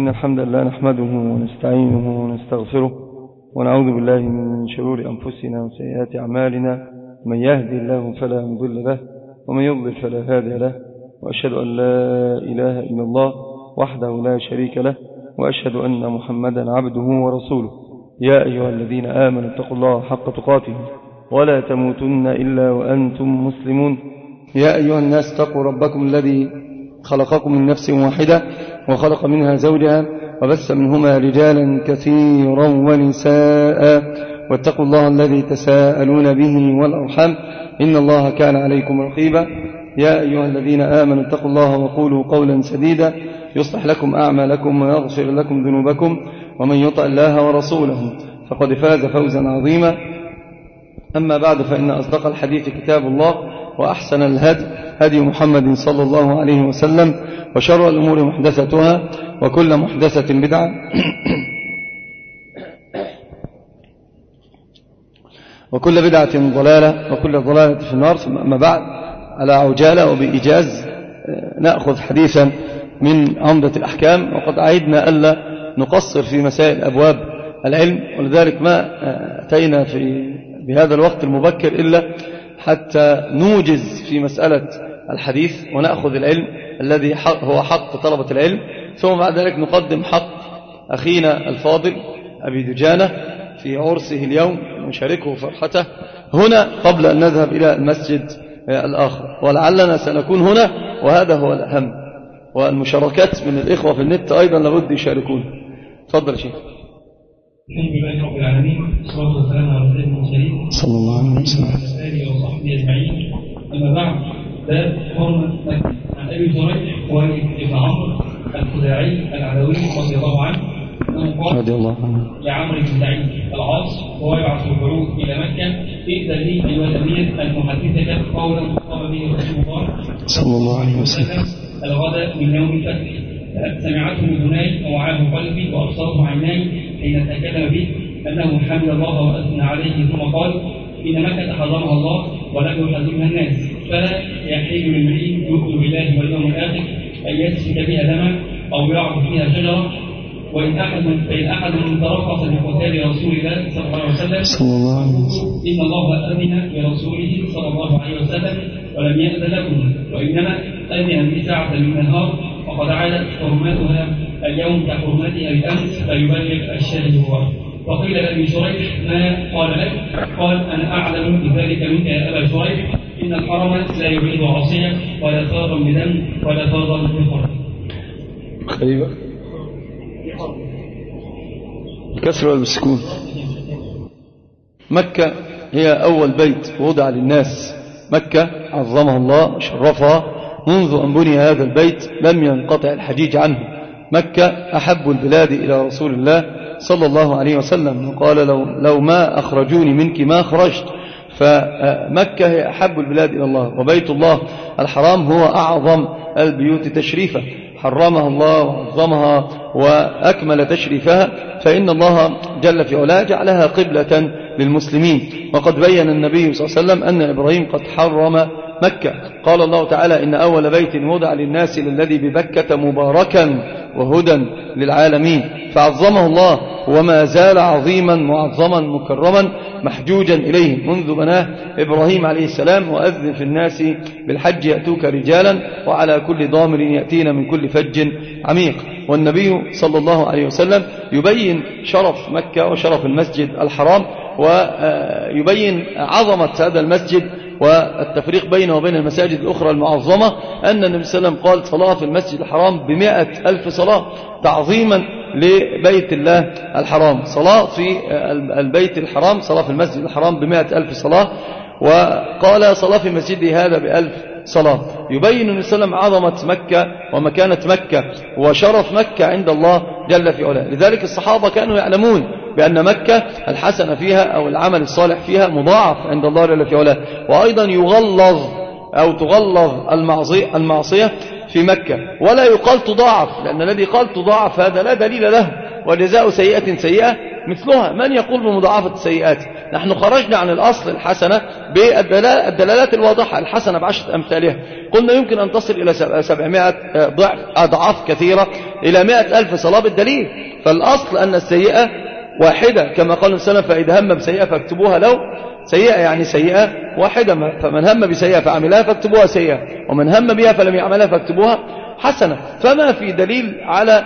إن الحمد لله نحمده ونستعينه ونستغفره ونعوذ بالله من شرور أنفسنا وسيئات أعمالنا. من يهدي الله فلا مضل له ومن يضلل فلا هادي له، وأشهد أن لا إله إلا الله وحده لا شريك له، وأشهد أن محمدا عبده ورسوله. يا أيها الذين آمنوا اتقوا الله حق تقاته ولا تموتن إلا وأنتم مسلمون. يا أيها الناس اتقوا ربكم الذي خلقكم من نفس واحدة وخلق منها زوجها وبث منهما رجالا كثيرا ونساء، واتقوا الله الذي تساءلون به والأرحام إن الله كان عليكم رقيبا. يا أيها الذين آمنوا اتقوا الله وقولوا قولا سديدا يصلح لكم أعمالكم ويغفر لكم ذنوبكم، ومن يطع الله ورسوله فقد فاز فوزا عظيما. أما بعد، فإن أصدق الحديث كتاب الله، وأحسن الهدي هدي محمد صلى الله عليه وسلم، وشر الأمور محدثتها، وكل محدثة بدعة وكل بدعة ضلالة، وكل ضلالة في النار. ثم أما بعد، على عجالة وبإيجاز نأخذ حديثا من عمدة الأحكام، وقد عهدنا ألا نقصر في مسائل أبواب العلم، ولذلك ما أتينا بهذا الوقت المبكر إلا حتى نوجز في مسألة الحديث ونأخذ العلم الذي هو حق طلبة العلم، ثم بعد ذلك نقدم حق أخينا الفاضل أبي دجانة في عرسه اليوم، نشاركه فرحته هنا قبل أن نذهب إلى المسجد الآخر، ولعلنا سنكون هنا، وهذا هو الأهم. والمشاركات من الإخوة في النت أيضا لابد يشاركون. تفضل شيخ. الحمد لله رب العالمين، والصلاة والسلام على سيدنا المرسلين صلى الله عليه وسلم وعلى آله وصحبه أجمعين. أما بعد، باب حرمة مكة. عن أبي زريع خويلد بن عمرو الخزاعي العلوي رضي الله عنه أنه قال رضي الله عنه لعمرو بن سعيد العاص وهو يبعث البعوث إلى مكة: ائذن لي أيها الأمير أن أحدثك قولا خطب به رسول الله صلى الله عليه وسلم الغد من يوم الفتح. سمعته أذناي ووعاه قلبي وأبصره عيناي حين تكلم به أنه حمد الله وأثنى عليه، ثم قال: إن مكة حرمها الله ولم يحرمها الناس، فلا يحل لامرئ يؤمن بالله واليوم الآخر أن يسفك بها دما أو يعرض فيها شجرة. فإن أحد من ترخص بقتال رسول الله صلى الله عليه وسلم إن الله أذن لرسوله صلى الله عليه وسلم ولم يأذن لكم، وإنما أذن في ساعة من النهار، وقد عادت حرمتها اليوم كحرمتها بالأمس، فيبلغ الشاهد هو. وقيل لأبي شريح: ما قال لك؟ قال: أنا أعلم بذلك منك يا أبا شريح، إن الحرم لا يبيد عصية ولا ثارا بدم ولا ثارا بحرم. خليبة الكسر والسكون. مكة هي أول بيت وضع للناس. مكة عظمها الله وشرفها، منذ أن بني هذا البيت لم ينقطع الحجيج عنه. مكة أحب البلاد إلى رسول الله صلى الله عليه وسلم، وقال: لو ما أخرجوني منك ما خرجت. فمكة هي أحب البلاد إلى الله، وبيت الله الحرام هو أعظم البيوت تشريفا، حرمها الله وعظمها وأكمل تشريفها، فإن الله جل في علاه جعلها قبلة للمسلمين. وقد بين النبي صلى الله عليه وسلم أن إبراهيم قد حرم مكة. قال الله تعالى: إن أول بيت وضع للناس للذي ببكة مباركا وهدى للعالمين. فعظمه الله، وما زال عظيما معظما مكرما محجوجا إليه منذ بناه إبراهيم عليه السلام. وأذن في الناس بالحج يأتوك رجالا وعلى كل ضامر يأتين من كل فج عميق. والنبي صلى الله عليه وسلم يبين شرف مكة وشرف المسجد الحرام، ويبين عظمة هذا المسجد والتفريق بينه وبين المساجد الأخرى المعظمة. أن النبي صلى الله عليه وسلم قال: صلاة في المسجد الحرام ب100,000 صلاة، تعظيما لبيت الله الحرام. صلاة في البيت الحرام، صلاة في المسجد الحرام ب100,000 صلاة، وقال: صلاة في مسجده هذا ب1000 صلاة. يبين النبي صلى الله عليه وسلم عظمة مكة ومكانة مكة وشرف مكة عند الله جل في علاه. لذلك الصحابة كانوا يعلمون بأن مكة الحسنة فيها أو العمل الصالح فيها مضاعف عند الله جل في علاه، وأيضا تغلظ المعصية في مكة، ولا يقال تضاعف، لأن الذي قال تضاعف هذا لا دليل له، وجزاء سيئة سيئة مثلها. من يقول بمضاعفة السيئات؟ نحن خرجنا عن الأصل الحسنة بالدلالات الواضحة، الحسنة ب10 أمثالها. قلنا يمكن أن تصل إلى 700 ضعف، أضعاف كثيرة، إلى 100,000 صلاة بالدليل. فالأصل أن السيئة واحدة، كما قال السلام: فإذا هم بسيئة فاكتبوها له سيئة، يعني سيئة واحدة. فمن هم بسيئة فعملها فاكتبوها سيئة، ومن هم بها فلم يعملها فاكتبوها حسنة. فما في دليل على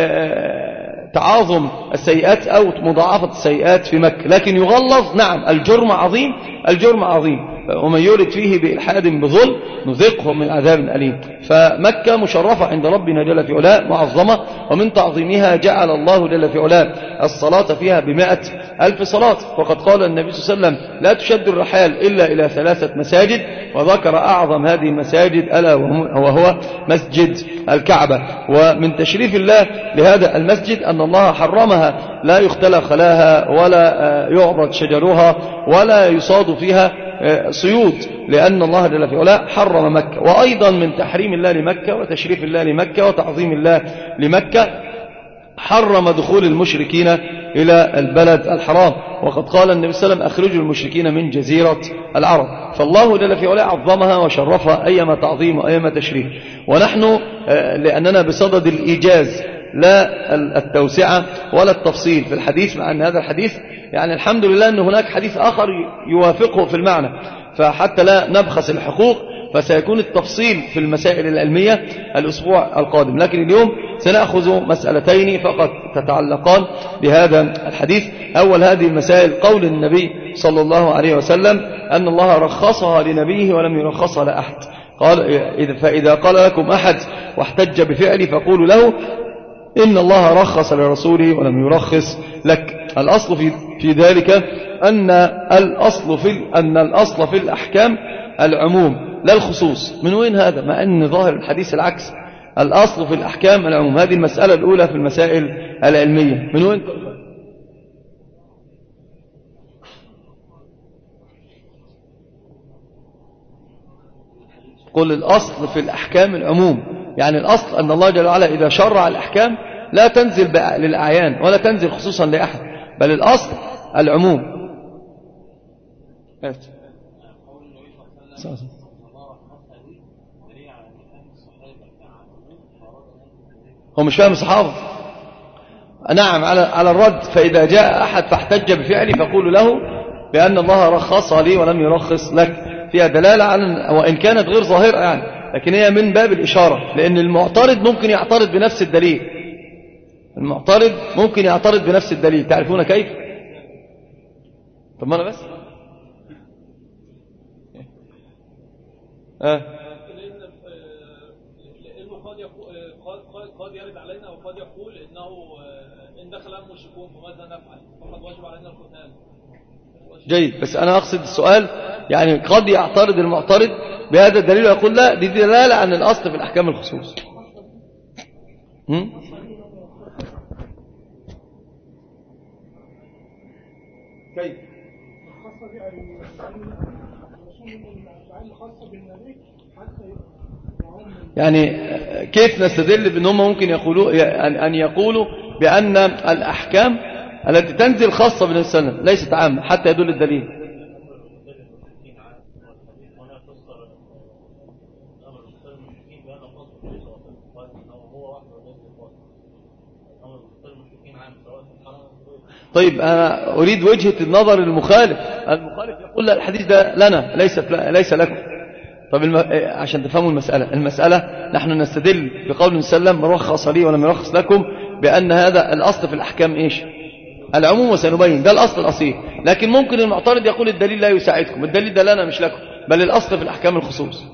تعاظم السيئات أو مضاعفة السيئات في مكة، لكن يغلظ. نعم، الجرم عظيم، الجرم عظيم، ومن يولد فيه بإلحاد بظلم نذقه من عذاب أليم. فمكة مشرفة عند ربنا جل في علاه، معظمة، ومن تعظيمها جعل الله جل في علاه الصلاة فيها ب100,000 صلاة. وقد قال النبي صلى الله عليه وسلم: لا تشد الرحال إلا إلى 3 مساجد، وذكر أعظم هذه المساجد ألا وهو مسجد الكعبة. ومن تشريف الله لهذا المسجد أن الله حرمها، لا يختلى خلاها ولا يعبد شجرها ولا يصاد فيها صيود، لأن الله جل في علاه حرم مكة. وأيضا من تحريم الله لمكة وتشريف الله لمكة وتعظيم الله لمكة، حرم دخول المشركين إلى البلد الحرام. وقد قال النبي صلى الله عليه وسلم: أخرجوا المشركين من جزيرة العرب. فالله جل في علاه عظمها وشرفها أيما تعظيم وأيما تشريف. ونحن لأننا بصدد الإيجاز لا التوسعة ولا التفصيل في الحديث، مع أن هذا الحديث يعني الحمد لله أن هناك حديث آخر يوافقه في المعنى، فحتى لا نبخس الحقوق فسيكون التفصيل في المسائل العلمية الأسبوع القادم. لكن اليوم سنأخذ مسألتين فقط تتعلقان بهذا الحديث. أول هذه المسائل قول النبي صلى الله عليه وسلم أن الله رخصها لنبيه ولم يرخصها لأحد. قال: فإذا قال لكم أحد واحتج بفعلي فقولوا له إن الله رخص لرسوله ولم يرخص لك. الأصل في ذلك أن الأصل في الأحكام العموم لا الخصوص. من وين هذا؟ مع أن ظاهر الحديث العكس، الأصل في الأحكام العموم. هذه المسألة الأولى في المسائل العلمية. من وين؟ قل الأصل في الأحكام العموم، يعني الأصل أن الله جل وعلا إذا شرع الأحكام لا تنزل للأعيان ولا تنزل خصوصا لأحد، بل الأصل العموم. هو مش فاهم الصحابة. نعم، على الرد: فإذا جاء أحد فاحتج بفعلي فقولوا له بأن الله رخص لي ولم يرخص لك. فيها دلالة على، وإن كانت غير ظاهرة يعني، لكن هي من باب الإشارة، لأن المعترض ممكن يعترض بنفس الدليل. المعترض ممكن يعترض بنفس الدليل. تعرفون كيف؟ طب ما أنا بس قد يرد علينا وقد يقول إنه إن دخل المشركون فماذا نفعل؟ فقد واجب علينا القتال. جيد، بس أنا أقصد السؤال يعني قد يعترض المعترض بهذا الدليل ويقول لا، دي دلالة عن الأصل في الأحكام الخصوص. كيف؟ يعني كيف نستدل بأنهم ممكن أن يقولوا بأن الأحكام التي تنزل خاصة بالنبي صلى الله عليه وسلم ليست عامة حتى يدل الدليل؟ طيب أنا أريد وجهة النظر المخالف يقول لا، الحديث ده لنا ليس لكم. طب عشان تفهموا المسألة نحن نستدل بقول النبي صلى الله عليه وسلم: رخص لي ولم يرخص لكم، بأن هذا الأصل في الأحكام إيش؟ العموم، وسنبين ده الأصل الأصيل. لكن ممكن المعترض يقول الدليل لا يساعدكم، الدليل ده لنا مش لكم، بل الأصل في الأحكام الخصوص.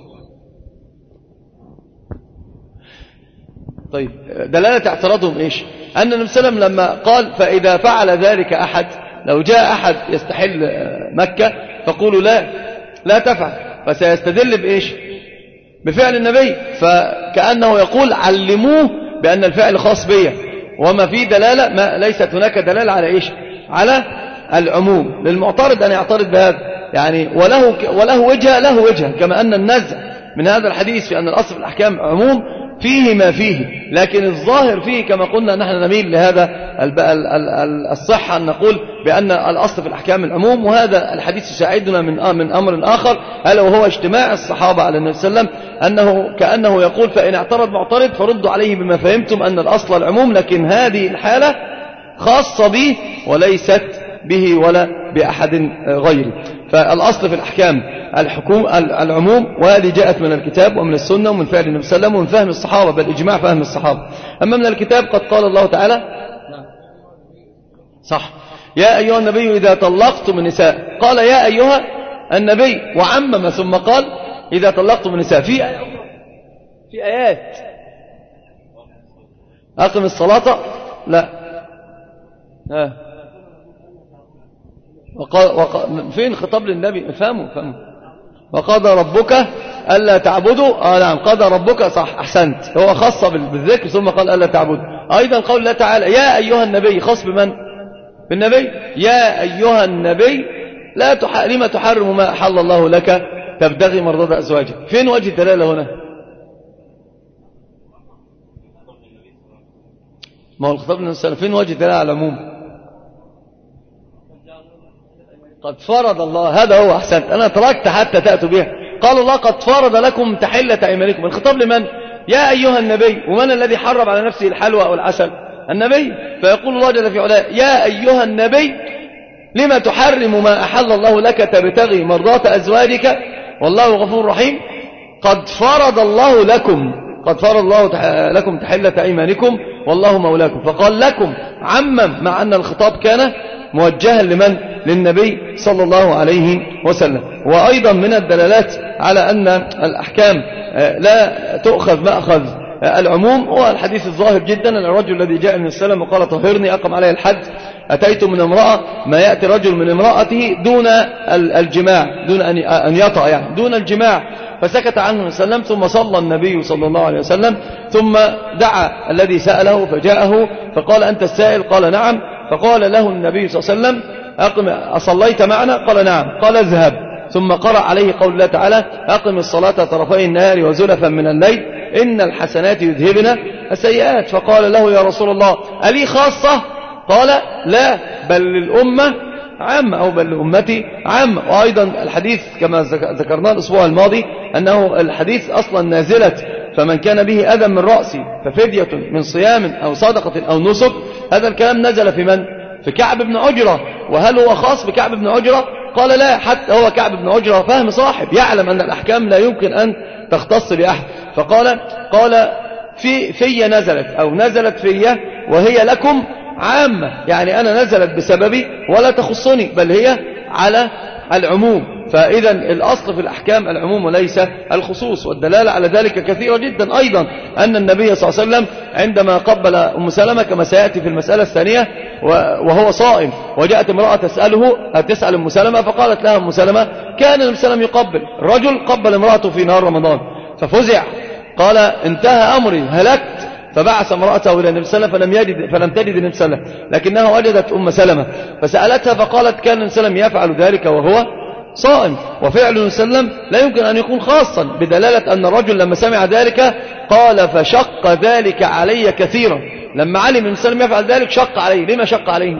طيب دلالة اعتراضهم إيش؟ أن النبي صلى الله عليه وسلم لما قال: فإذا فعل ذلك أحد، لو جاء أحد يستحل مكة فقولوا لا تفعل، فسيستدل بإيش؟ بفعل النبي. فكأنه يقول علموه بأن الفعل خاص بي، وما فيه دلالة، ما ليست هناك دلالة على إيش؟ على العموم. للمعترض أن يعترض بهذا يعني، وله وجهة، كما أن النزع من هذا الحديث في أن الأصل في الأحكام عموم فيه ما فيه، لكن الظاهر فيه كما قلنا نحن نميل لهذا الصحة أن نقول بأن الأصل في الأحكام العموم، وهذا الحديث يساعدنا من أمر آخر، ألا وهو اجتماع الصحابة على النبي صلى الله عليه وسلم، أنه كأنه يقول فإن اعترض معترض فردوا عليه بما فهمتم أن الأصل العموم، لكن هذه الحالة خاصة به وليست به ولا بأحد غيره. فالأصل في الأحكام العموم، وهذه جاءت من الكتاب ومن السنة ومن فعل النبي صلى الله عليه وسلم ومن فهم الصحابة، بل إجماع فهم الصحابة. أما من الكتاب قد قال الله تعالى صح يا أيها النبي إذا طلقتم النساء، قال يا أيها النبي وعمم ثم قال إذا طلقتم النساء. في آيات أقم الصلاة لا فين خطاب للنبي؟ فهموا وقضى ربك ألا تعبدوا نعم قضى ربك صح أحسنت، هو خاص بالذكر ثم قال ألا تعبدوا. أيضا قول الله تعالى يا أيها النبي خاص بمن؟ بالنبي. يا أيها النبي لما تحرم ما أحل الله لك تبتغي مرضات أزواجك. فين وجه الدلالة هنا؟ ما هو الخطاب للنبي صلى الله عليه وسلم، فين وجه الدلالة على العموم؟ قد فرض الله، هذا هو أحسنت، أنا تركت حتى تأتوا بها. قال الله قد فرض لكم تحلة أيمانكم. الخطاب لمن؟ يا أيها النبي. ومن الذي حرم على نفسه الحلوى أو العسل؟ النبي. فيقول الله جل في علاه يا أيها النبي لما تحرم ما أحل الله لك تبتغي مرضات أزواجك والله غفور رحيم. قد فرض الله لكم تحلة أيمانكم والله مولاكم. فقال لكم عمم، مع أن الخطاب كان موجها لمن؟ للنبي صلى الله عليه وسلم. وأيضا من الدلالات على أن الأحكام لا تؤخذ مأخذ العموم هو الحديث الظاهر جدا، الرجل الذي جاء من السلام وقال طهرني أقم عليه الحد، أتيت من امرأة ما يأتي رجل من امرأته دون الجماع، دون أن يطأ يعني دون الجماع، فسكت عنه السلام. ثم صلى النبي صلى الله عليه وسلم، ثم دعا الذي سأله فجاءه فقال أنت السائل؟ قال نعم. فقال له النبي صلى الله عليه وسلم أصليت معنا؟ قال نعم. قال اذهب. ثم قرأ عليه قول الله تعالى أقم الصلاة طرفي النهار وزلفا من الليل إن الحسنات يذهبن السيئات. فقال له يا رسول الله ألي خاصة؟ قال لا، بل للأمة عامة، أو بل لأمتي عامة. وأيضا الحديث كما ذكرنا الأسبوع الماضي أنه الحديث أصلا نازلة، فمن كان به أذى من رأسه ففدية من صيام أو صدقة أو نسك. هذا الكلام نزل في من؟ في كعب بن عجرة. وهل هو خاص بكعب بن عجرة؟ قال لا، حتى هو كعب بن عجرة فهم صاحب يعلم أن الأحكام لا يمكن أن تختص بأحد. فقال في نزلت، أو نزلت في وهي لكم عامة، يعني أنا نزلت بسببي ولا تخصني، بل هي على العموم. فإذا الأصل في الأحكام العموم وليس الخصوص، والدلالة على ذلك كثيرة جدا. أيضا أن النبي صلى الله عليه وسلم عندما قبل أم سلمة كما سيأتي في المسألة الثانية وهو صائم، وجاءت امرأة تسأل أم سلمة، فقالت لها أم سلمة كان النبي صلى الله عليه وسلم يقبل، رجل قبل امرأته في نهار رمضان ففزع، قال انتهى أمري هلكت، فبعث امرأته إلى النبي صلى الله عليه وسلم فلم تجد النبي صلى الله عليه وسلم، لكنها وجدت أم سلمة فسألتها فقالت كان النبي صلى الله عليه وسلم يفعل ذلك وهو صائم. وفعل النبي صلى الله عليه وسلم لا يمكن أن يكون خاصا، بدلالة أن الرجل لما سمع ذلك قال فشق ذلك علي كثيرا. لما علم النبي صلى الله عليه وسلم يفعل ذلك شق عليه. لما شق عليه؟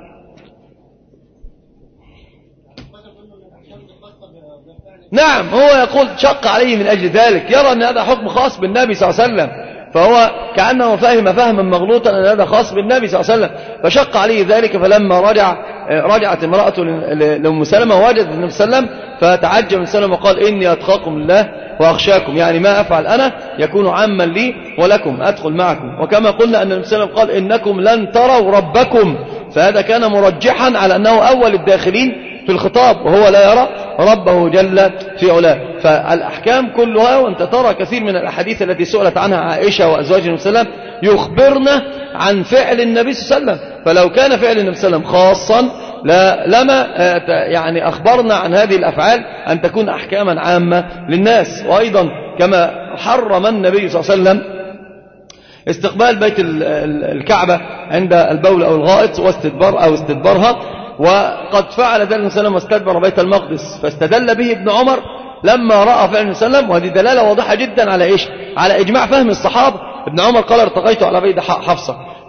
نعم، هو يقول شق عليه من أجل ذلك، يرى أن هذا حكم خاص بالنبي صلى الله عليه وسلم، فهو كأنه فهم فهما مغلوطا أن هذا خاص بالنبي صلى الله عليه وسلم، فشق عليه ذلك. فلما رجعت امرأته لأم سلمة ووجدت النبي صلى الله عليه وسلم فتعجب من سلمة وقال إني أتقاكم الله وأخشاكم، يعني ما أفعل أنا يكون عاما لي ولكم، أدخل معكم. وكما قلنا أن النبي صلى الله عليه وسلم قال إنكم لن تروا ربكم، فهذا كان مرجحا على أنه أول الداخلين في الخطاب، وهو لا يرى ربه جل في علاه. فالأحكام كلها، وأنت ترى كثير من الأحاديث التي سئلت عنها عائشة وأزواج النبي صلى الله عليه وسلم يخبرنا عن فعل النبي صلى الله عليه وسلم، فلو كان فعل النبي صلى الله عليه وسلم خاصا لما يعني أخبرنا عن هذه الأفعال أن تكون أحكاما عامة للناس. وأيضا كما حرم النبي صلى الله عليه وسلم استقبال بيت الكعبة عند البول أو الغائط واستدبارها، وقد فعل ذلك النبي صلى الله عليه وسلم واستدبر بيت المقدس، فاستدل به ابن عمر لما رأى فعل النبي صلى الله عليه وسلم. وهذه دلالة واضحة جدا على إيش؟ على إجماع فهم الصحابة. ابن عمر قال ارتقيت على بيت حفصة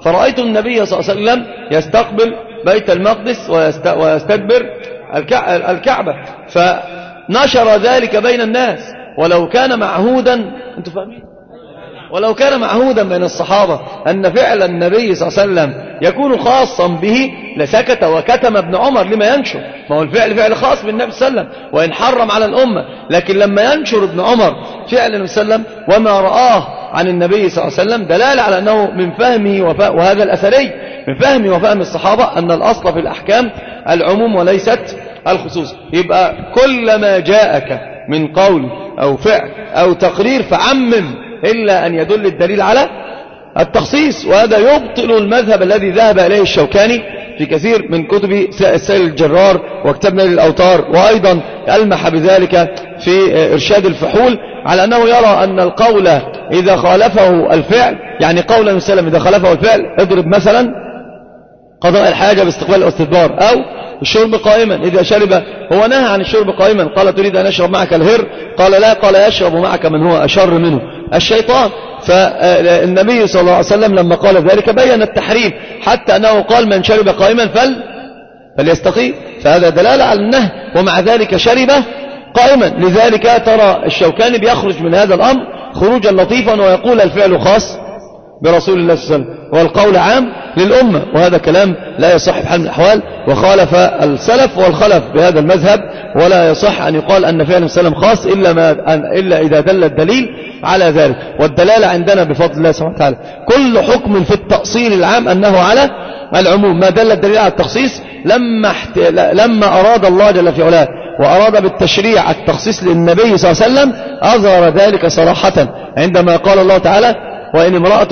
فرأيت النبي صلى الله عليه وسلم يستقبل بيت المقدس ويستدبر الكعبة، فنشر ذلك بين الناس. ولو كان معهودا، أنتم فاهمين، ولو كان معهودا بين الصحابة أن فعل النبي صلى الله عليه وسلم يكون خاصا به لسكت وكتم ابن عمر لما ينشر. ما هو الفعل فعل خاص بالنبي صلى الله عليه وسلم وإن حرم على الأمة، لكن لما ينشر ابن عمر فعل النبي صلى الله عليه وسلم وما رآه عن النبي صلى الله عليه وسلم دلالة على أنه من فهمه وهذا الأثري من فهمه وفهم الصحابة أن الأصل في الأحكام العموم وليست الخصوص. يبقى كل ما جاءك من قول أو فعل أو تقرير فعمم إلا أن يدل الدليل على التخصيص، وهذا يبطل المذهب الذي ذهب إليه الشوكاني في كثير من كتب سيل الجرار وكتاب نيل الأوطار، وأيضا ألمح بذلك في إرشاد الفحول على أنه يرى أن القول إذا خالفه الفعل، يعني قول المسلم إذا خالفه الفعل، اضرب مثلا قضاء الحاجة باستقبال الاستدبار، أو الشرب قائما إذا شرب، هو نهى عن الشرب قائما، قال تريد أن يشرب معك الهر؟ قال لا، قال يشرب معك من هو أشر منه، الشيطان. فالنبي صلى الله عليه وسلم لما قال ذلك بين التحريم، حتى أنه قال من شرب قائما فليستقيم، فهذا دلالة على النهي، ومع ذلك شرب قائما. لذلك ترى الشوكاني بيخرج من هذا الأمر خروجا لطيفا ويقول الفعل خاص برسول الله صلى الله عليه وسلم والقول عام للأمة، وهذا كلام لا يصح بحال من الأحوال، وخالف السلف والخلف بهذا المذهب، ولا يصح أن يقال أن فعل السلام خاص إلا إذا دل الدليل على ذلك. والدلالة عندنا بفضل الله سبحانه وتعالى كل حكم في التأصيل العام أنه على العموم، ما دل الدليل على التخصيص لما أراد الله جل في علاه وأراد بالتشريع التخصيص للنبي صلى الله عليه وسلم أظهر ذلك صراحة عندما قال الله تعالى وإن امرأة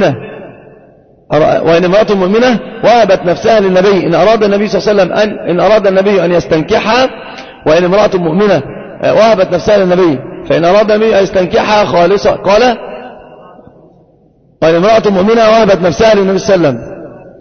مؤمنة وهبت نفسها للنبي إن أراد النبي صلى الله عليه وسلم إن أراد النبي أن يستنكحها، وإن امرأة مؤمنة وهبت نفسها للنبي فإن أراد النبي أن يستنكحها خالصة، قال وإن امرأة مؤمنة وهبت نفسها للنبي صلى الله عليه وسلم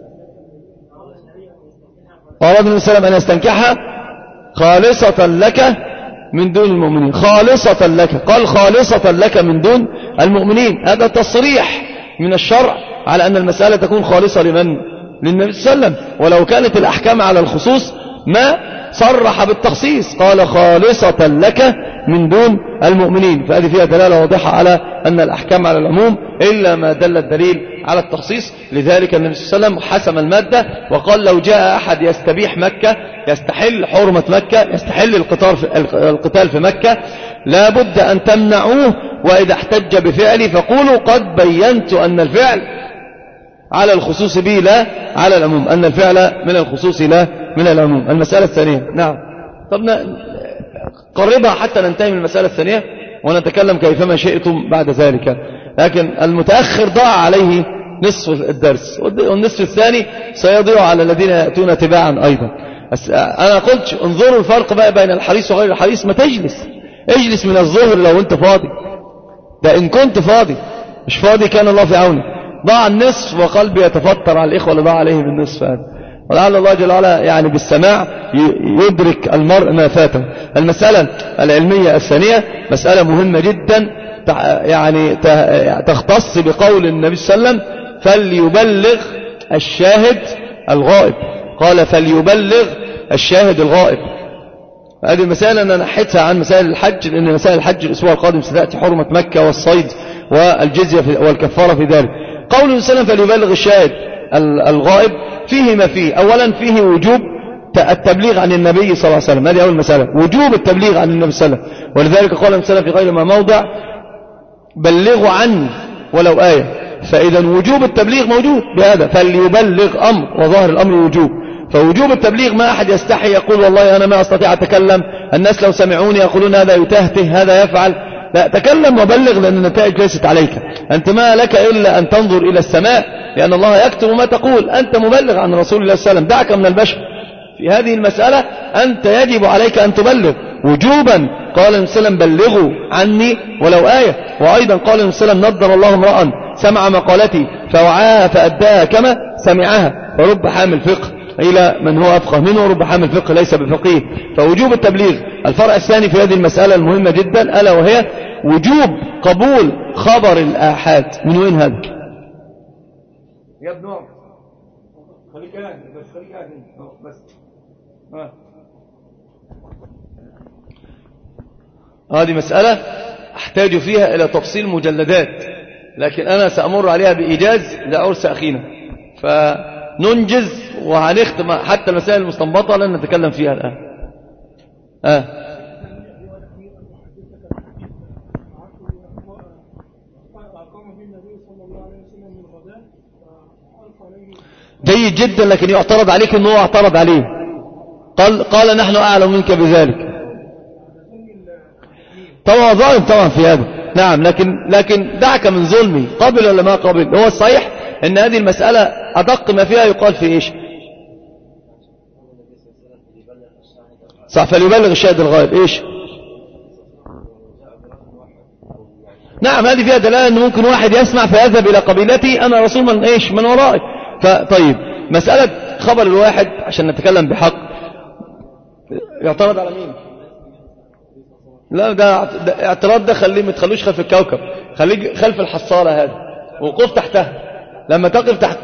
وأراد النبي صلى الله عليه وسلم أن يستنكحها خالصة لك من دون المؤمنين، خالصة لك، قال خالصة لك من دون المؤمنين. هذا تصريح من الشرع على أن المسألة تكون خالصة للنبي صلى الله عليه وسلم، ولو كانت الأحكام على الخصوص ما صرح بالتخصيص، قال خالصة لك من دون المؤمنين. فهذه فيها دلالة واضحة على أن الأحكام على العموم إلا ما دل الدليل على التخصيص. لذلك النبي صلى الله عليه وسلم حسم المادة وقال لو جاء أحد يستبيح مكة، يستحل حرمة مكة، يستحل القتال في مكة، لا بد أن تمنعوه، وإذا احتج بفعلي فقولوا قد بينت أن الفعل على الخصوص به لا على العموم، أن الفعل من الخصوص لا من العموم. المسألة الثانية، نعم، طب قربها حتى ننتهي من المسألة الثانية ونتكلم كيفما شئتم بعد ذلك، لكن المتأخر ضاع عليه نصف الدرس، والنصف الثاني سيضيع على الذين يأتون تباعا أيضا. أنا قلت انظروا الفرق بقى بين الحريص وغير الحريص، ما اجلس من الظهر لو انت فاضي، ده إن كنت فاضي، مش فاضي كان الله في عونك. ضاع النصف وقلبي يتفطر على الإخوة اللي ضاع عليهم النصف هذا، ولعل الله جل وعلا يعني بالسماع يدرك المرء ما فاته. المسألة العلمية الثانية مسألة مهمة جدا، يعني تختص بقول النبي صلى الله عليه وسلم فليبلغ الشاهد الغائب، قال فليبلغ الشاهد الغائب. هذه المسائل أنا نحيتها عن مسائل الحج، لأن مسائل الحج الأسبوع القادم ستأتي حرمة مكة والصيد والجزية والكفارة في ذلك. قول النبي صلى الله عليه وسلم فليبلغ الشاهد الغائب فيه ما فيه، أولا فيه وجوب التبليغ عن النبي صلى الله عليه وسلم، هذه أول مسألة، وجوب التبليغ عن النبي صلى الله عليه وسلم، ولذلك قال النبي صلى الله عليه وسلم في غير ما موضع بلغوا عني ولو آية، فإذا وجوب التبليغ موجود بهذا، فليبلغ أمر وظاهر الأمر وجوب، فوجوب التبليغ ما أحد يستحي يقول والله أنا ما أستطيع أتكلم، الناس لو سمعوني يقولون هذا يتهته هذا يفعل، لا، تكلم وبلغ لأن النتائج ليست عليك، أنت ما لك إلا أن تنظر إلى السماء لأن الله يكتب ما تقول، أنت مبلغ عن رسول الله صلى الله عليه وسلم، دعك من البشر في هذه المسألة، أنت يجب عليك أن تبلغ وجوبا. قال النبي صلى الله عليه وسلم بلغوا عني ولو آية، وأيضا قال النبي صلى الله عليه وسلم نضر الله امرأ سمع مقالتي فوعاها فأداها كما سمعها، فرب حامل فقه إلى من هو أفقه منه، ورب حامل فقه ليس بفقيه، فوجوب التبليغ. الفرع الثاني في هذه المسألة المهمة جدا ألا وهي وجوب قبول خبر الآحاد. من وين هذا يا ابن عمر؟ خليك قاعد بس، خليك قاعد بس. هذه مسألة أحتاج فيها إلى تفصيل مجلدات، لكن أنا سأمر عليها بإيجاز لعرس أخينا، فننجز وهنختم حتى المسائل المستنبطة لن نتكلم فيها الآن. جيد جدا، لكن يعترض عليك أنه اعترض عليه، قال نحن أعلم منك بذلك. طبعا ظالم طبعا في هذا، نعم، لكن دعك من ظلمي، قبل ولا ما قبل. هو الصحيح ان هذه المسألة أدق ما فيها يقال في إيش؟ صح، فليبلغ الشاهد الغائب. إيش؟ نعم، هذه فيها دلالة أن ممكن واحد يسمع فيذهب إلى قبيلتي أنا رسول من إيش؟ من ورائي. طيب، مسألة خبر الواحد عشان نتكلم بحق، يعترض على مين؟ لا، ده اعتراض، ده خليه، ما تخلوش خلف الكوكب، خليه خلف الحصالة، هذا وقف تحتها لما تقف تحت.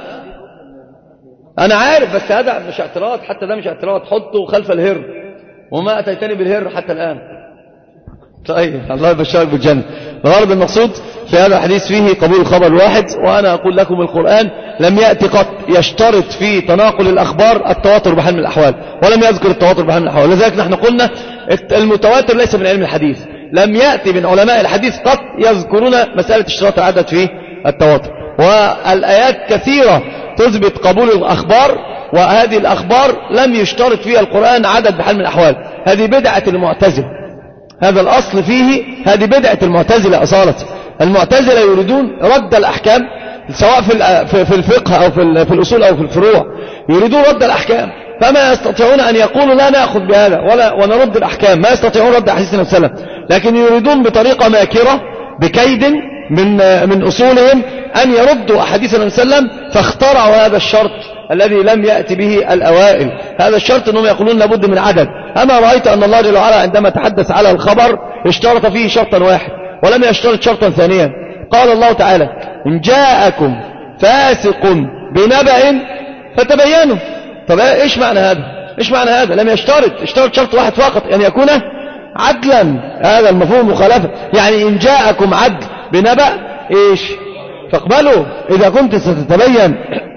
انا عارف، بس هذا مش اعتراض، حتى ده مش اعتراض، حطه خلف الهر، وما اتيتني بالهر حتى الان. طيب، الله يبشرك بالجنة. الغرض المقصود في هذا الحديث فيه قبول الخبر الواحد، وانا اقول لكم القرآن لم يأتي قط يشترط في تناقل الاخبار التواتر بحال من الاحوال، ولم يذكر التواتر بحال من الاحوال. لذلك نحن قلنا المتواتر ليس من علم الحديث، لم يأتي من علماء الحديث قط يذكرون مسألة اشتراط العدد في التواتر، والآيات كثيرة تثبت قبول الأخبار، وهذه الأخبار لم يشترط فيها القرآن عدد بحال من الأحوال. هذه بدعة المعتزلة، هذا الأصل فيه، هذه بدعة المعتزلة أصالة. المعتزلة يريدون رد الأحكام، سواء في الفقه أو في الأصول أو في الفروع، يريدون رد الأحكام، فما يستطيعون أن يقولوا لا نأخذ بهذا ونرد الأحكام، ما يستطيعون رد أحاديث النبي صلى الله عليه وسلم، لكن يريدون بطريقة ماكرة بكيد من أصولهم أن يردوا أحاديث النبي صلى الله عليه وسلم، فاخترعوا هذا الشرط الذي لم يأتي به الأوائل. هذا الشرط أنهم يقولون لابد من عدد. أما رأيت أن الله جل وعلا عندما تحدث على الخبر اشترط فيه شرطا واحد ولم يشترط شرطا ثانيا. قال الله تعالى: إن جاءكم فاسق بنبأ فتبينوا. طب إيش معنى هذا؟ إيش معنى هذا؟ لم اشترط شرط واحد فقط، أن يكون عدلا. هذا المفهوم مخالفة، يعني إن جاءكم عدل بنبأ إيش؟ فاقبلوا. إذا كنت ستتبين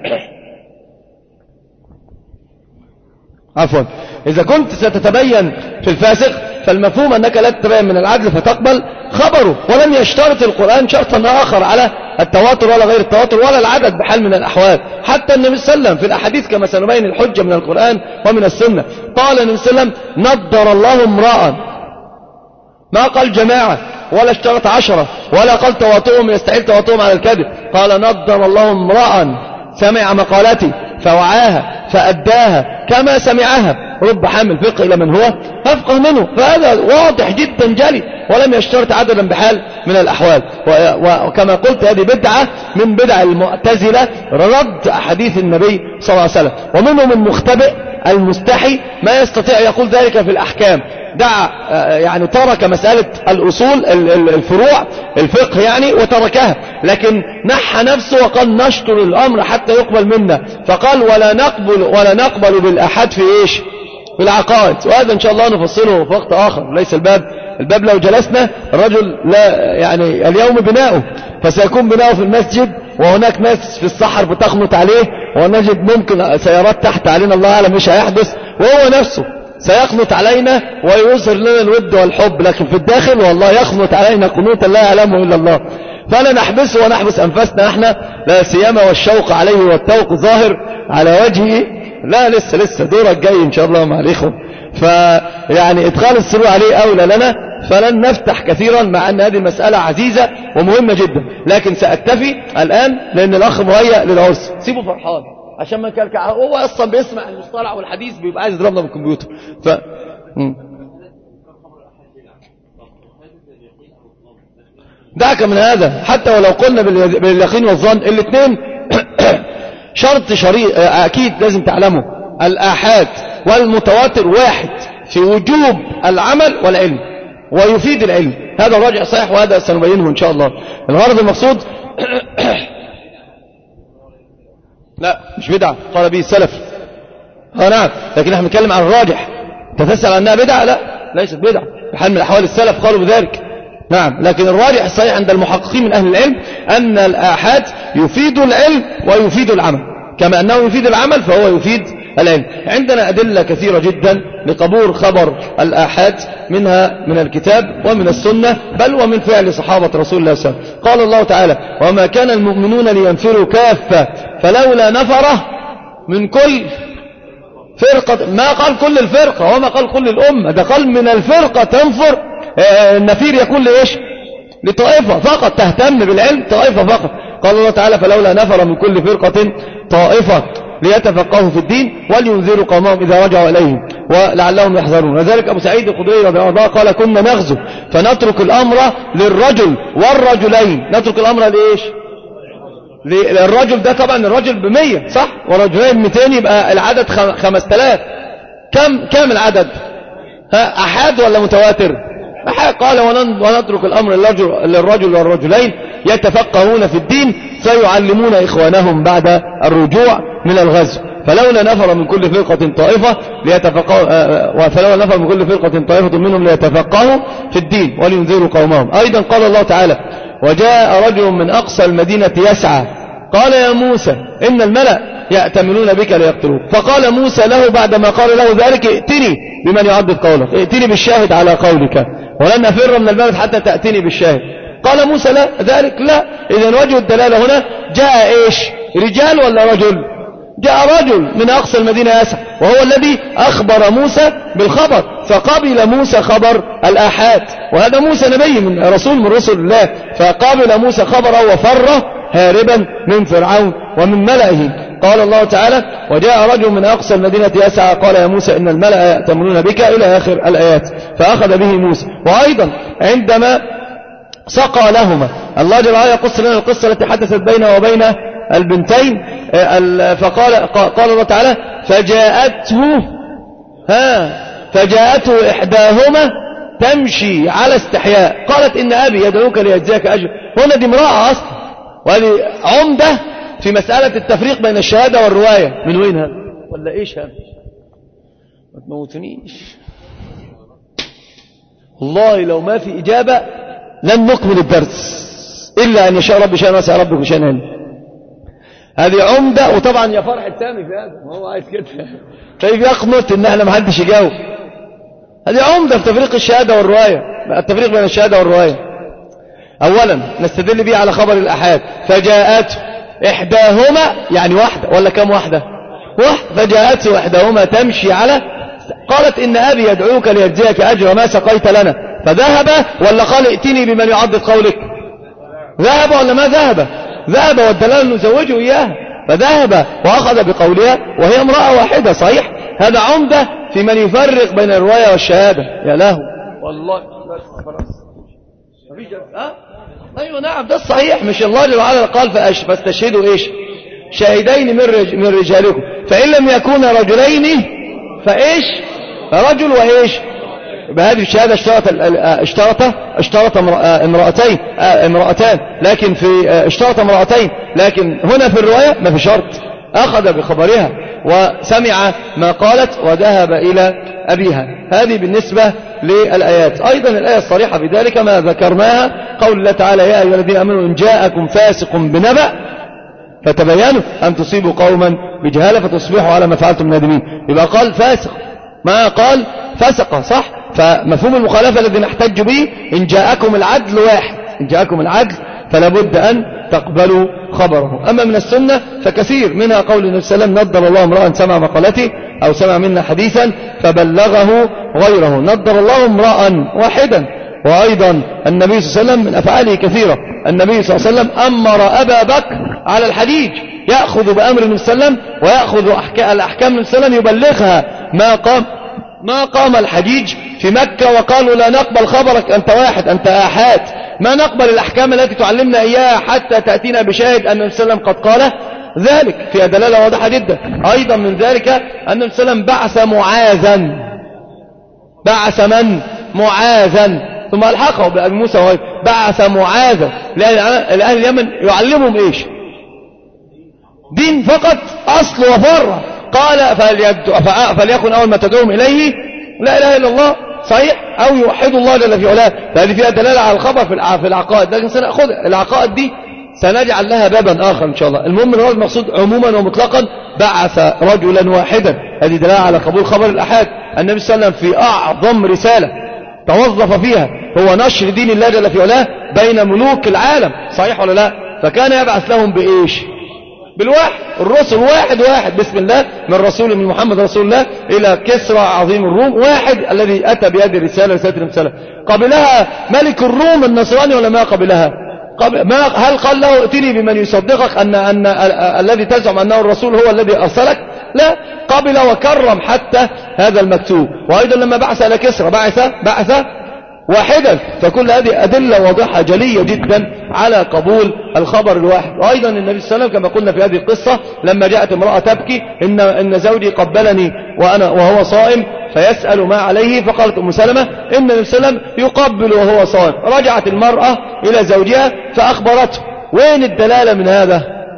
إذا كنت ستتبين في الفاسق، فالمفهوم أنك لا تتبين من العدل فتقبل خبره. ولم يشترط القرآن شرطا آخر على التواتر ولا غير التواتر ولا العدد بحال من الأحوال. حتى النبي صلى الله عليه وسلم في الأحاديث كما سنبين الحجة من القرآن ومن السنة، قال النبي صلى الله عليه وسلم: نضر الله امرأ، ما قال جماعة ولا اشترط 10 ولا قال تواترهم يستحيل تواترهم على الكذب، قال: نضر الله امرأ سمع مقالتي فوعاها فأداها كما سمعها، رب حامل فقه إلى من هو أفقه منه. فهذا واضح جدا جلي، ولم يشترط عددا بحال من الأحوال. وكما قلت هذه بدعة من بدع المعتزلة، رد أحاديث النبي صلى الله عليه وسلم. ومنهم المختبئ المستحي ما يستطيع يقول ذلك في الأحكام، يعني ترك مسألة الأصول الفروع الفقه يعني وتركها، لكن نحى نفسه وقال: نشطر الأمر حتى يقبل منا، فقال: ولا نقبل بالأحد في إيش؟ في العقائد. وهذا إن شاء الله نفصله في وقت آخر، ليس الباب لو جلسنا الرجل لا يعني اليوم بناؤه، فسيكون بناؤه في المسجد، وهناك ناس في الصحر بتخنط عليه، ونجد ممكن سيارات تحت علينا، الله أعلم مش هيحدث، وهو نفسه سيقنط علينا ويظهر لنا الود والحب، لكن في الداخل والله يقنط علينا قنوتا لا يعلمه إلا الله. فلا نحبسه ونحبس أنفسنا احنا، لا سيما والشوق عليه والتوق ظاهر على وجهه. لا، لسه دورك جاي إن شاء الله مع الإخوة. فيعني إدخال السرور عليه أولى لنا، فلن نفتح كثيرا، مع أن هذه المسألة عزيزة ومهمة جدا، لكن سأكتفي الآن لأن الأخ مهيأ للعرس. سيبه فرحان عشان ما كلكع، هو أصلا بيسمع المصطلح والحديث بيبقى عايز يضربنا بالكمبيوتر. دعك من هذا، حتى ولو قلنا باليقين والظن، الاثنين شرط شرعي أكيد لازم تعلمه. الآحاد والمتواتر واحد في وجوب العمل والعلم، ويفيد العلم. هذا راجع صحيح، وهذا سنبينه إن شاء الله. الغرض المقصود لا مش بدعة، قال به السلف. نعم، لكن احنا بنتكلم عن الراجح. تتسأل عنها بدعة؟ لا ليست بدعة، بحال من الأحوال السلف قالوا بذلك. نعم، لكن الراجح الصحيح عند المحققين من أهل العلم أن الآحاد يفيد العلم ويفيد العمل، كما أنه يفيد العمل فهو يفيد العلم. عندنا أدلة كثيرة جدا لقبول خبر الآحاد، منها من الكتاب ومن السنة، بل ومن فعل صحابة رسول الله صلى الله عليه وسلم. قال الله تعالى: وما كان المؤمنون لينفروا كافة فلولا نفره من كل فرقة. ما قال كل الفرقة وما قال كل الأمة، ده قال من الفرقة تنفر. النفير يكون لإيش؟ لطائفة فقط تهتم بالعلم، طائفة فقط. قال الله تعالى: فلولا نفر من كل فرقة طائفة ليتفقهوا في الدين ولينذروا قومهم إذا رجعوا إليهم ولعلهم يحذرون. وذلك أبو سعيد الخدري رضي الله عنه قال: كنا نغزو فنترك الأمر للرجل والرجلين. نترك الأمر لإيش؟ للرجل، ده طبعا الرجل ب100 صح، ورجلين ب200، يبقى العدد 5000. كم العدد؟ أحاد ولا متواتر؟ أحاد. قال: ونترك الأمر للرجل والرجلين يتفقهون في الدين فيعلمون إخوانهم بعد الرجوع من الغزو. فلولا نفر من كل فرقة طائفة طائفة منهم ليتفقهوا في الدين ولينذروا قومهم. أيضا قال الله تعالى: وجاء رجل من أقصى المدينة يسعى قال: يا موسى إن الملأ يأتمنون بك ليقتلوك. فقال موسى له بعدما قال له ذلك: ائتني بمن يعضد قولك، ائتني بالشاهد على قولك، ولن أفر من البلد حتى تأتني بالشاهد. قال موسى: لا ذلك لا. إذن وجه الدلالة هنا جاء إيش؟ رجال ولا رجل؟ جاء رجل من أقصى المدينة يسعى، وهو الذي أخبر موسى بالخبر، فقبل موسى خبر الآحاد، وهذا موسى نبي من رسول من رسل الله، فقبل موسى خبره وفر هاربا من فرعون ومن ملئه. قال الله تعالى: وجاء رجل من أقصى المدينة يسعى قال: يا موسى إن الملأ يأتمرون بك، إلى آخر الآيات. فأخذ به موسى. وأيضا عندما سقى لهما، الله جل وعلا يقص لنا القصة التي حدثت بينه وبين البنتين، قال الله تعالى: فجاءته إحداهما تمشي على استحياء قالت: إن أبي يدعوك ليجزاك أجر. هنا دي امرأة أصلا، وهذه عمدة في مسألة التفريق بين الشهادة والرواية. من وين هذا؟ ولا إيش هذا؟ ما تموتنيش والله، لو ما في إجابة لن نكمل الدرس إلا أن يشاء ربي شيئا وسع ربك شيئا علما. هذه عمدة. وطبعا يا فرح التامي في هذا، ما هو عايز كده طيب يقنط إن احنا ما حدش يجاوب. هذه عمدة في تفريق الشهادة والرواية، التفريق بين الشهادة والرواية. أولا نستدل به على خبر الأحاد: فجاءته إحداهما، يعني واحدة ولا كم واحدة؟ واحدة. فجاءته إحداهما تمشي على، قالت: إن أبي يدعوك ليجزيك أجر ما سقيت لنا. فذهب ولا قال: ائتني بمن يعضد قولك؟ ذهب ولا ما ذهب؟ ذهب، والدلال نزوجه إياها. فذهب وأخذ بقولها وهي امرأة واحدة. صحيح، هذا عمدة في من يفرق بين الرواية والشهادة. يا له والله، بس خلاص مفيش أيوة نعم، ده الصحيح. مش الله جل وعلا قال: فاستشهدوا إيش؟ شاهدين من رجالكم، فإن لم يكونا رجلين فإيش؟ رجل وإيش؟ بهذه الشهادة اشترط امرأتان، لكن في اشترط امرأتين، لكن هنا في الرواية ما في شرط. أخذ بخبرها وسمع ما قالت وذهب إلى أبيها. هذه بالنسبة للآيات. أيضا الآية الصريحة في ذلك ما ذكرناها، قول الله تعالى: يا أيها الذين آمنوا إن جاءكم فاسق بنبأ فتبينوا أن تصيبوا قوما بجهالة فتصبحوا على ما فعلتم نادمين. يبقى قال فاسق، ما قال فسق، صح؟ فمفهوم المخالفة الذي نحتج به: إن جاءكم العدل واحد، إن جاءكم العدل فلا بد أن تقبلوا خبره. أما من السنة فكثير، منها قول النبي صلى الله عليه وسلم: نضر الله امرأ سمع مقالتي أو سمع منا حديثا فبلغه غيره. نضر الله امرأ واحدا. وأيضا النبي صلى الله عليه وسلم من أفعاله كثيرة. النبي صلى الله عليه وسلم أمر أبا بكر على الحديث، يأخذ بأمر النبي صلى الله عليه وسلم ويأخذ الأحكام النبي صلى الله عليه وسلم يبلغها. ما قام الحجيج في مكة وقالوا: لا نقبل خبرك، أنت واحد، أنت آحاد، ما نقبل الأحكام التي تعلمنا إياها حتى تأتينا بشاهد أن النبي صلى الله عليه وسلم قد قال ذلك. فيها دلالة واضحة جدا. أيضا من ذلك أن النبي صلى الله عليه وسلم بعث معاذا. بعث من؟ معاذا، ثم ألحقه بأبي موسى وغيره. بعث معاذا لأهل اليمن يعلمهم إيش؟ دين فقط أصل وفرع. قال فليكن أول ما تدعوهم إليه لا إله إلا الله، صحيح، أو يوحدوا الله جل في علاه. فهذه فيها دلالة على الخبر في العقائد، لكن سنأخذ العقائد دي سنجعل لها بابا آخر إن شاء الله. المهم هو المقصود عموما ومطلقا بعث رجلا واحدا، هذه دلالة على قبول خبر الأحاد. النبي صلى الله عليه وسلم في أعظم رسالة توظف فيها هو نشر دين الله جل في علاه بين ملوك العالم، صحيح ولا لا؟ فكان يبعث لهم بإيش؟ بالواحد. الرسل واحد بسم الله، من رسول من محمد رسول الله إلى كسرى عظيم الروم، واحد الذي أتى بهذه الرسالة، رسالة الرسالة. قبلها ملك الروم النصراني ولا ما قبلها؟ هل قال له ائتني بمن يصدقك أن الذي تزعم أنه الرسول هو الذي أرسلك؟ لا، قبل وكرم حتى هذا المكتوب. وأيضا لما بعث إلى كسرى بعث واحدا. فكل هذه أدلة واضحة جلية جدا على قبول الخبر الواحد. وأيضا النبي صلى الله عليه وسلم كما قلنا في هذه القصة لما جاءت امرأة تبكي إن زوجي قبلني وهو صائم فيسأل ما عليه، فقالت أم سلمة إن النبي صلى الله عليه وسلم يقبل وهو صائم. رجعت المرأة إلى زوجها فأخبرته. وين الدلالة من هذا؟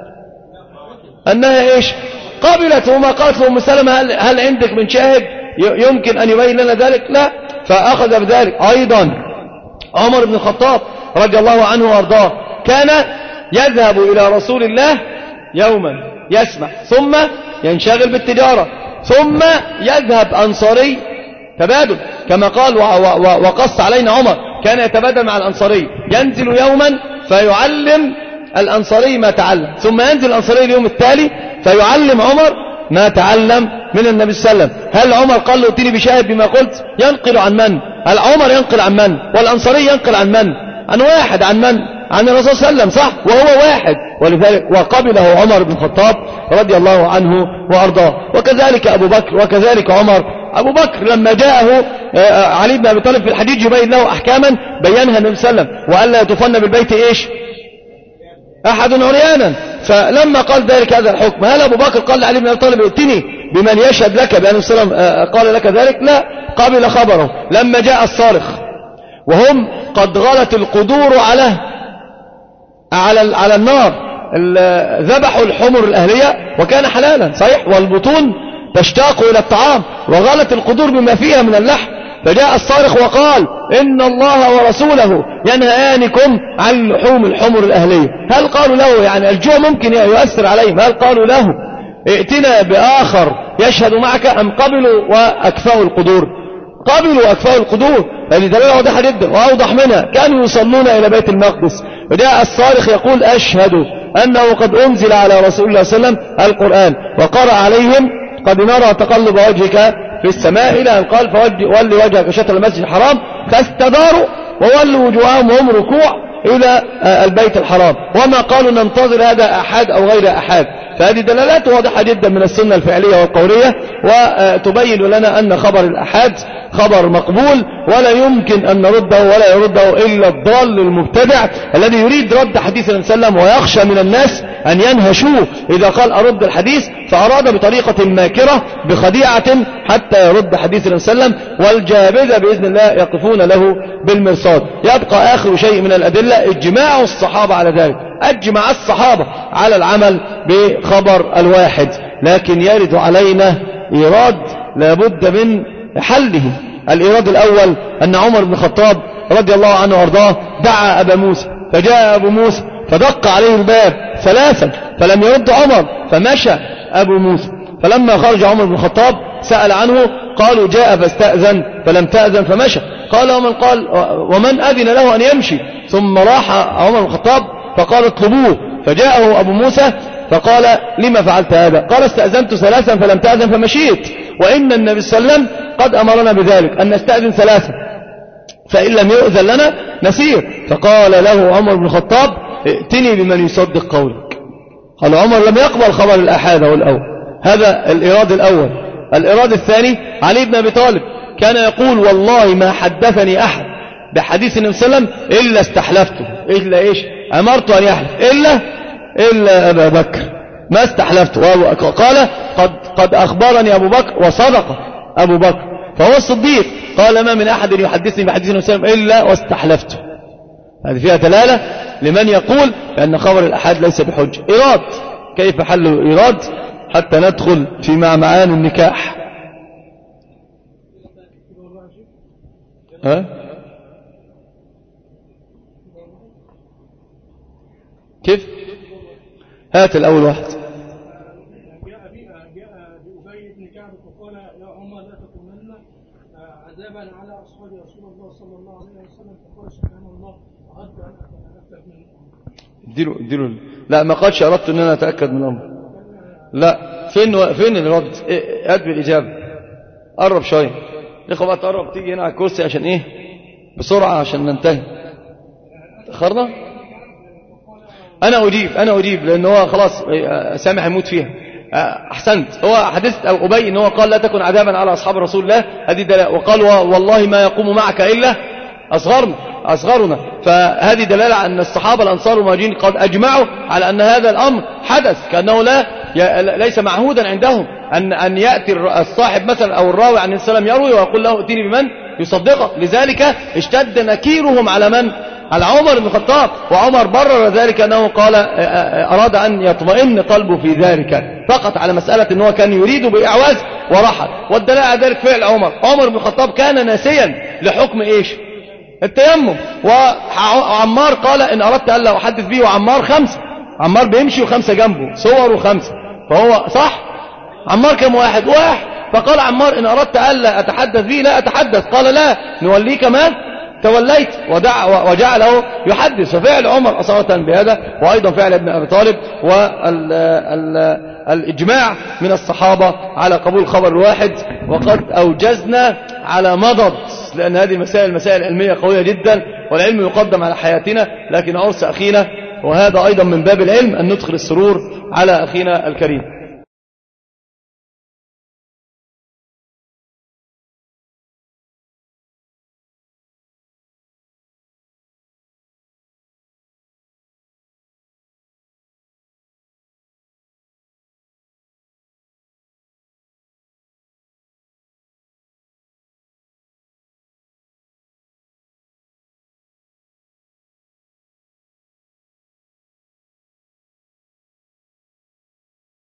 أنها إيش؟ قبلت. وما قالت له أم سلمة هل عندك من شاهد يمكن أن يبين لنا ذلك؟ لا. فأخذ بذلك. أيضا عمر بن الخطاب رضي الله عنه وارضاه كان يذهب إلى رسول الله يوما يسمع ثم ينشغل بالتجارة ثم يذهب أنصاري تبادل كما قال وقص علينا عمر، كان يتبادل مع الأنصاري، ينزل يوما فيعلم الأنصاري ما تعلم، ثم ينزل الأنصاري اليوم التالي فيعلم عمر ما تعلم من النبي صلى الله عليه وسلم. هل عمر قال له ائتني بشاهد بما قلت؟ ينقل عن من؟ هل عمر ينقل عن من؟ والأنصاري ينقل عن من؟ عن واحد. عن من؟ عن الرسول صلى الله عليه وسلم، صح؟ وهو واحد. ولذلك وقبله عمر بن الخطاب رضي الله عنه وأرضاه. وكذلك أبو بكر وكذلك عمر. أبو بكر لما جاءه علي بن أبي طالب في الحديث يبين له أحكاما بينها النبي صلى الله عليه وسلم، وألا يطوفن بالبيت إيش؟ أحد عريانا. فلما قال ذلك هذا الحكم، هل أبو بكر قال لعلي بن أبي طالب ائتني بمن يشهد لك بأن النبي صلى الله عليه وسلم قال لك ذلك؟ لا، قبل خبره. لما جاء الصارخ وهم قد غلت القدور على النار، ذبحوا الحمر الأهلية وكان حلالا، صحيح، والبطون تشتاق إلى الطعام، وغلت القدور بما فيها من اللحم. فجاء الصارخ وقال إن الله ورسوله ينهيانكم عن لحوم الحمر الأهلية. هل قالوا له يعني الجوع ممكن يؤثر عليهم؟ هل قالوا له ائتنا بآخر يشهد معك؟ أم قبلوا وأكفأوا القدور؟ قبلوا وأكفأوا القدور. هذه دلالة واضحة جدا وأوضح منها. كانوا يصلون إلى بيت المقدس وجاء الصارخ يقول أشهد أنه قد أنزل على رسول الله صلى الله عليه وسلم القرآن وقرأ عليهم قد نرى تقلب وجهك في السماء، إلى أن قال فولي وجهك شطر المسجد الحرام، فاستداروا وولوا وجوههم وهم ركوع إلى البيت الحرام. وما قالوا ننتظر هذا أحد أو غير أحد. فهذه دلالات واضحة جدا من السنة الفعلية والقولية، وتبين لنا أن خبر الأحاد خبر مقبول ولا يمكن أن نرده ولا يرده إلا الضال المبتدع الذي يريد رد حديث النبي صلى الله عليه وسلم ويخشى من الناس أن ينهشوه إذا قال أرد الحديث، فأراد بطريقة ماكرة بخديعة حتى يرد حديث النبي صلى الله عليه وسلم. والجابذة بإذن الله يقفون له بالمرصاد. يبقى آخر شيء من الأدلة إجماع الصحابة على ذلك، أجمع الصحابة على العمل بخبر الواحد. لكن يرد علينا إيراد لابد من حله. الإيراد الأول أن عمر بن الخطاب رضي الله عنه وارضاه دعا أبا موسى، فجاء أبو موسى فدق عليه الباب ثلاثا فلم يرد عمر، فمشى أبو موسى. فلما خرج عمر بن الخطاب سأل عنه، قالوا جاء فاستأذن فلم تأذن فمشى. قال ومن أذن له أن يمشي؟ ثم راح عمر بن الخطاب فقال اطلبوه، فجاءه أبو موسى فقال لما فعلت هذا؟ قال استأذنت ثلاثا فلم تأذن فمشيت، وإن النبي صلى الله عليه وسلم قد أمرنا بذلك أن نستأذن ثلاثا، فإن لم يؤذن لنا نسير. فقال له عمر بن الخطاب ائتني بمن يصدق قولك. قال عمر لم يقبل خبر الأحاد الأول. هذا الإيراد الأول. الإيراد الثاني علي بن أبي طالب كان يقول والله ما حدثني أحد بحديث النبي صلى الله عليه وسلم إلا استحلفته. إلا إيش؟ أمرت أن يحلف إلا أبا بكر ما استحلفته. قال قد أخبرني أبو بكر وصدق أبو بكر فهو الصديق. قال ما من أحد يحدثني بحديث النبي صلى الله عليه وسلم إلا واستحلفته. هذه فيها دلالة لمن يقول بأن خبر الأحاد ليس بحجة. إيراد كيف حل الإيراد حتى ندخل في معاني النكاح. كيف؟ هات الأول واحد. جاء بأبي بن كعب فقال يا عمر لا تكونن عذابا على أصحاب رسول الله صلى الله عليه وسلم، فقال سبحان الله أردت أن أتأكد من اديله لا، ما قالش أردت أن أنا أتأكد من الأمر. لا، فين الرد؟ هات بالإجابة. قرب شوية الإخوة بقى، تقرب تيجي هنا على الكرسي عشان إيه بسرعة عشان ننتهي، تأخرنا. أنا أجيب لأن هو خلاص سامح يموت فيها. أحسنت. هو حديث أبي إن هو قال لا تكن عذابا على أصحاب رسول الله، هذه دلالة. وقال والله ما يقوم معك إلا أصغرنا، فهذه دلالة على أن الصحابة الأنصار والمهاجرين قد أجمعوا على أن هذا الأمر حدث، كأنه ليس معهودا عندهم أن يأتي الصاحب مثلا أو الراوي عن السلام يروي ويقول له ائتني بمن يصدقه. لذلك اشتد نكيرهم على من؟ على عمر بن الخطاب، وعمر برر ذلك أنه قال أراد أن يطمئن قلبه في ذلك فقط على مسألة أنه كان يريد بإعواز ورحل. والدليل على ذلك فعل عمر بن الخطاب كان ناسيا لحكم إيش؟ التيمم. وعمار قال إن أردت ألا أحدث به، وعمار 5، عمار بيمشي و5 جنبه، صور و5، فهو صح. عمار كم؟ واحد. فقال عمار إن أردت ألا أتحدث به لا أتحدث، قال لا نوليك ما توليت، وجعله يحدث. ففعل عمر أصالة بهذا، وأيضا فعل ابن أبي طالب، والإجماع من الصحابة على قبول الخبر الواحد. وقد أوجزنا على مضض، لأن هذه مسائل علمية قوية جدا، والعلم يقدم على حياتنا، لكن عرس أخينا، وهذا أيضا من باب العلم أن ندخل السرور على أخينا الكريم.